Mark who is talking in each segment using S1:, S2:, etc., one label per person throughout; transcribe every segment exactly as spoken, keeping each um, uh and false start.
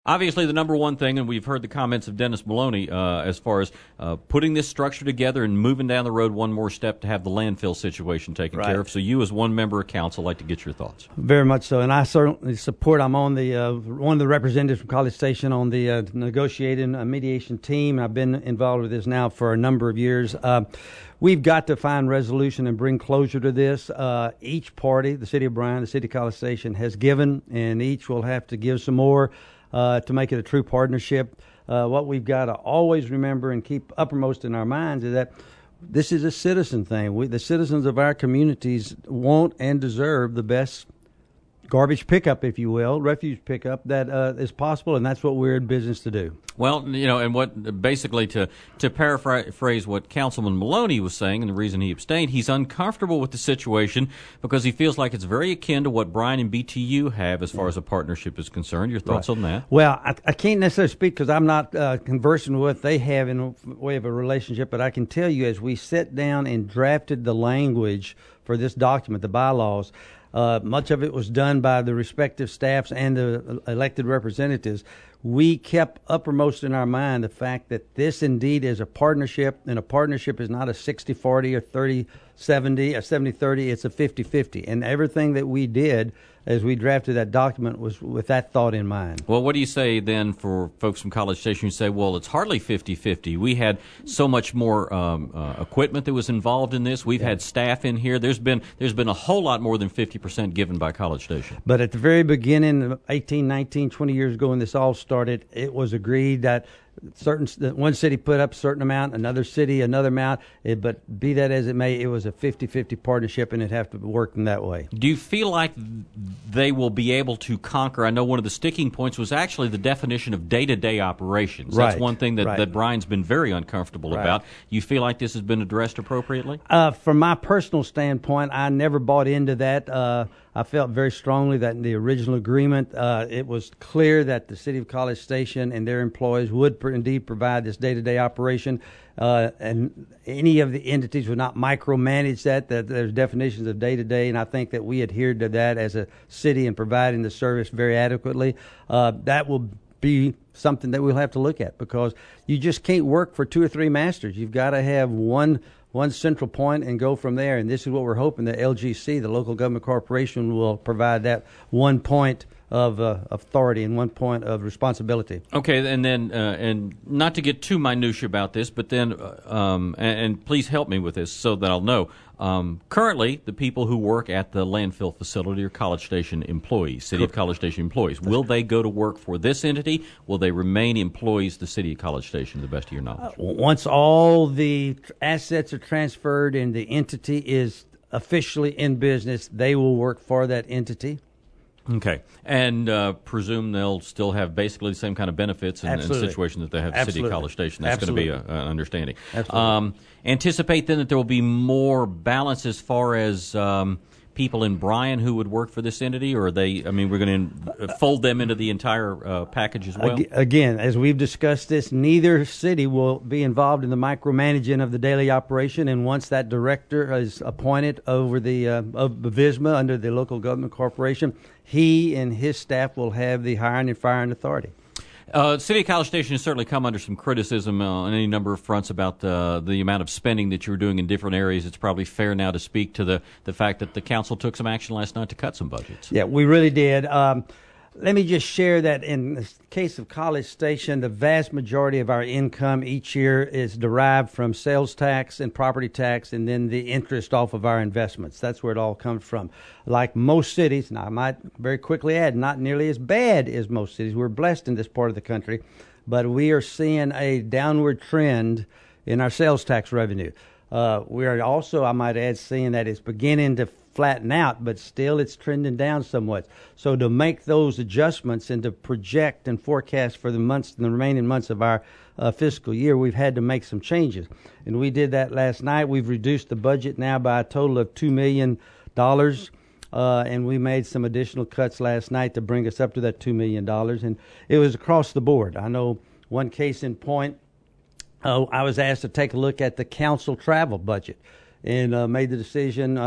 S1: Obviously, the number one thing, and we've heard the comments of Dennis Maloney uh, as far as uh, putting this structure together and moving down the road one more step to have the landfill situation taken
S2: right.
S1: care of. So you, as one member of council, like to get your thoughts.
S2: Very much so, and I certainly support. I'm on the uh, one of the representatives from College Station on the uh, negotiating uh, mediation team. I've been involved with this now for a number of years. Uh, We've got to find resolution and bring closure to this. Uh, each party, the City of Bryan, the City of College Station, has given, and each will have to give some more uh, to make it a true partnership. Uh, what we've got to always remember and keep uppermost in our minds is that this is a citizen thing. We, the citizens of our communities want and deserve the best garbage pickup, if you will, refuse pickup that uh, is possible, and that's what we're in business to do.
S1: Well, you know, and what basically to to paraphrase what Councilman Maloney was saying, and the reason he abstained, he's uncomfortable with the situation because he feels like it's very akin to what Bryan and B T U have as far as a partnership is concerned. Your thoughts
S2: right.
S1: on that?
S2: Well, I, I can't necessarily speak because I'm not uh, conversing with what they have in a way of a relationship, but I can tell you as we sat down and drafted the language for this document, the bylaws, Uh, much of it was done by the respective staffs and the elected representatives. We kept uppermost in our mind the fact that this indeed is a partnership, and a partnership is not a sixty forty or thirty seventy, a seventy thirty. It's a fifty fifty. And everything that we did as we drafted that document was with that thought in mind.
S1: Well, what do you say then for folks from College Station who say, well, it's hardly fifty fifty. We had so much more um, uh, equipment that was involved in this. We've yeah. had staff in here. There's been there's been a whole lot more than fifty percent given by College Station.
S2: But at the very beginning, eighteen, nineteen, twenty years ago when this all started, it was agreed that certain one city put up a certain amount, another city another amount, it, but be that as it may, it was a fifty fifty partnership, and it have to work in that way.
S1: Do you feel like they will be able to conquer? I know one of the sticking points was actually the definition of day-to-day operations.
S2: Right.
S1: That's one thing that,
S2: right.
S1: that Bryan's been very uncomfortable
S2: right.
S1: about. You feel like this has been addressed appropriately?
S2: Uh, from my personal standpoint, I never bought into that. Uh, I felt very strongly that in the original agreement, uh, it was clear that the City of College Station and their employees would pr- indeed provide this day-to-day operation, uh, and any of the entities would not micromanage that, that there's definitions of day-to-day, and I think that we adhered to that as a city in providing the service very adequately. Uh, that will be something that we'll have to look at because you just can't work for two or three masters. You've got to have one one central point and go from there. And this is what we're hoping that L G C, the local government corporation, will provide that one point of uh, authority and one point of responsibility.
S1: Okay, and then, uh, and not to get too minutiae about this, but then, uh, um, and, and please help me with this so that I'll know. Um, currently, the people who work at the landfill facility are College Station employees, City of College Station employees. That's Will they go to work for this entity? Will they remain employees of the City of College Station, to the best of your knowledge?
S2: Uh, once all the tr- assets are transferred and the entity is officially in business, they will work for that entity.
S1: Okay, and uh, presume they'll still have basically the same kind of benefits and, and situation that they have at the City of College Station. That's going to be a, an understanding.
S2: Absolutely.
S1: Um, anticipate then that there will be more balance as far as um, people in Bryan who would work for this entity, or are they? I mean, we're going to fold them into the entire uh, package as well.
S2: Again, as we've discussed this, neither city will be involved in the micromanaging of the daily operation. And once that director is appointed over the uh, of BVSMA under the local government corporation, he and his staff will have the hiring and firing authority.
S1: Uh, City of College Station has certainly come under some criticism uh, on any number of fronts about uh, the amount of spending that you're doing in different areas. It's probably fair now to speak to the, the fact that the council took some action last night to cut some budgets.
S2: Yeah, we really did. Um, let me just share that in the case of College Station, the vast majority of our income each year is derived from sales tax and property tax and then the interest off of our investments. That's where it all comes from. Like most cities, and I might very quickly add, not nearly as bad as most cities. We're blessed in this part of the country, but we are seeing a downward trend in our sales tax revenue. Uh, we are also, I might add, seeing that it's beginning to flatten out, but still it's trending down somewhat. So to make those adjustments and to project and forecast for the months, the remaining months of our uh, fiscal year, we've had to make some changes. And we did that last night. We've reduced the budget now by a total of two million dollars. Uh, and we made some additional cuts last night to bring us up to that two million dollars. And it was across the board. I know one case in point, uh, I was asked to take a look at the council travel budget and uh, made the decision uh,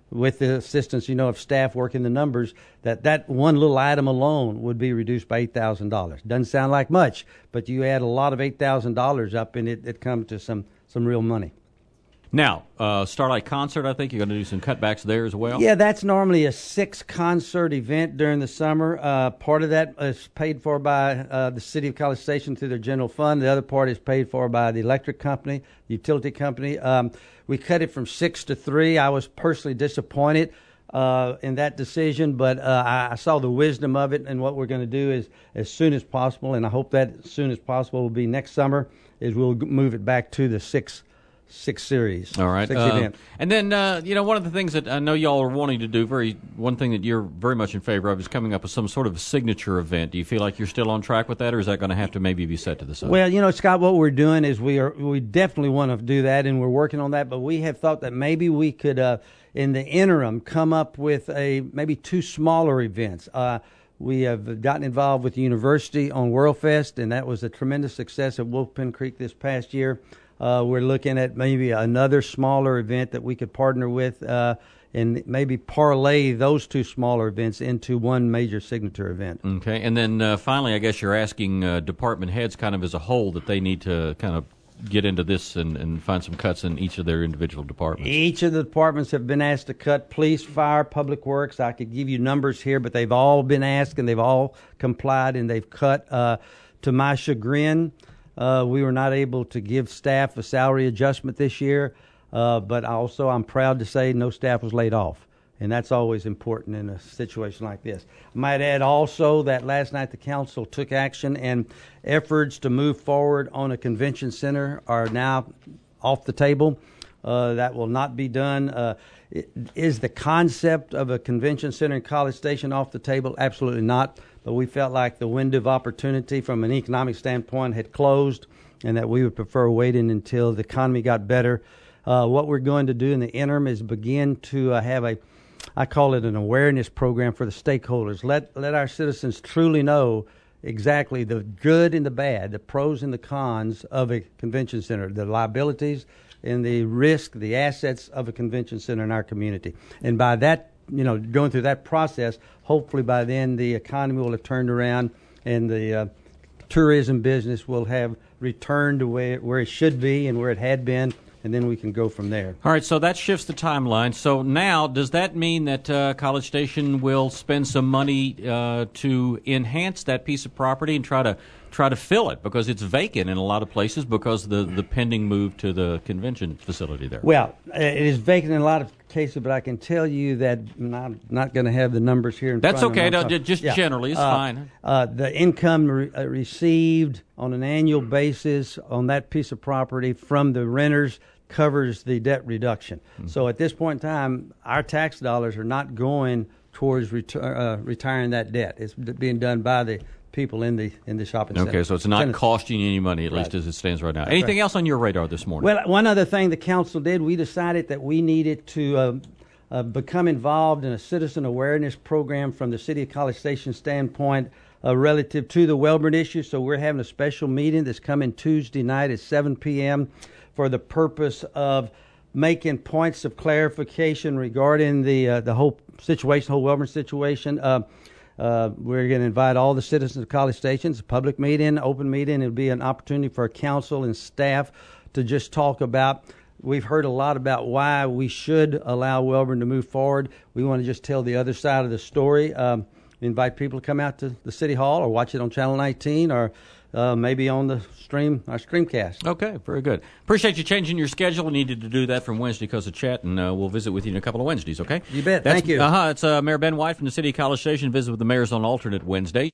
S2: with the assistance, you know, of staff working the numbers, that that one little item alone would be reduced by eight thousand dollars. Doesn't sound like much, but you add a lot of eight thousand dollars up, and it, it comes to some, some real money.
S1: Now, uh, Starlight Concert, I think you're going to do some cutbacks there as well?
S2: Yeah, that's normally a six-concert event during the summer. Uh, part of that is paid for by uh, the City of College Station through their general fund. The other part is paid for by the electric company, the utility company. Um, we cut it from six to three. I was personally disappointed uh, in that decision, but uh, I, I saw the wisdom of it, and what we're going to do is, as soon as possible, and I hope that as soon as possible will be next summer, is we'll move it back to the six Six series.
S1: All right.
S2: Six
S1: uh,
S2: event.
S1: And then, uh, you know, one of the things that I know y'all are wanting to do, very one thing that you're very much in favor of is coming up with some sort of signature event. Do you feel like you're still on track with that, or is that going to have to maybe be set to the side?
S2: Well, you know, Scott, what we're doing is we are we definitely want to do that, and we're working on that, but we have thought that maybe we could, uh, in the interim, come up with a maybe two smaller events. Uh, we have gotten involved with the university on WorldFest, and that was a tremendous success at Wolf Pen Creek this past year. Uh, we're looking at maybe another smaller event that we could partner with uh, and maybe parlay those two smaller events into one major signature event.
S1: Okay. And then uh, finally, I guess you're asking uh, department heads kind of as a whole that they need to kind of get into this and, and find some cuts in each of their individual departments.
S2: Each of the departments have been asked to cut. Police, fire, public works. I could give you numbers here, but they've all been asked and they've all complied and they've cut. Uh, to my chagrin, Uh, we were not able to give staff a salary adjustment this year, uh, but also I'm proud to say no staff was laid off, and that's always important in a situation like this. I might add also that last night the council took action, and efforts to move forward on a convention center are now off the table. Uh, that will not be done. Uh, is the concept of a convention center in College Station off the table? Absolutely not. But we felt like the window of opportunity from an economic standpoint had closed, and that we would prefer waiting until the economy got better. Uh, what we're going to do in the interim is begin to uh, have a, I call it an awareness program for the stakeholders. Let let our citizens truly know exactly the good and the bad, the pros and the cons of a convention center, the liabilities and the risk, the assets of a convention center in our community. And by that, you know, going through that process, hopefully by then the economy will have turned around and the uh, tourism business will have returned to where, where it should be and where it had been, and then we can go from there.
S1: All right, so that shifts the timeline. So now, does that mean that uh, College Station will spend some money uh, to enhance that piece of property and try to try to fill it, because it's vacant in a lot of places because of the, the pending move to the convention facility there?
S2: Well, it is vacant in a lot of cases, but I can tell you that I'm not going to have the numbers here in
S1: That's
S2: front
S1: okay.
S2: of me.
S1: No, just
S2: yeah.
S1: generally, it's
S2: uh,
S1: fine.
S2: Uh, the income re- uh, received on an annual basis on that piece of property from the renters covers the debt reduction. Mm-hmm. So at this point in time, our tax dollars are not going towards ret- uh, retiring that debt. It's being done by the people in the in the shopping center.
S1: Okay, so it's not
S2: Tennis.
S1: costing you any money, at
S2: Right.
S1: least as it stands right now.
S2: That's
S1: Anything
S2: right.
S1: else on your radar this morning?
S2: Well, one other thing the council did, we decided that we needed to uh, uh, become involved in a citizen awareness program from the City of College Station standpoint uh, relative to the Welborn issue. So we're having a special meeting that's coming Tuesday night at seven p.m. for the purpose of making points of clarification regarding the uh, the whole situation, whole Welborn situation. Uh, Uh, we're going to invite all the citizens of College Station. It's a public meeting, open meeting. It'll be an opportunity for council and staff to just talk about. We've heard a lot about why we should allow Welborn to move forward. We want to just tell the other side of the story. Um, invite people to come out to the City Hall or watch it on Channel nineteen or uh, maybe on the stream, our streamcast.
S1: Okay, very good. Appreciate you changing your schedule. We needed to do that from Wednesday because of chat, and uh, we'll visit with you in a couple of Wednesdays, okay?
S2: You bet.
S1: That's,
S2: Thank you.
S1: Uh-huh. It's uh, Mayor Ben White from the City of College Station. Visit with the mayors on alternate Wednesday.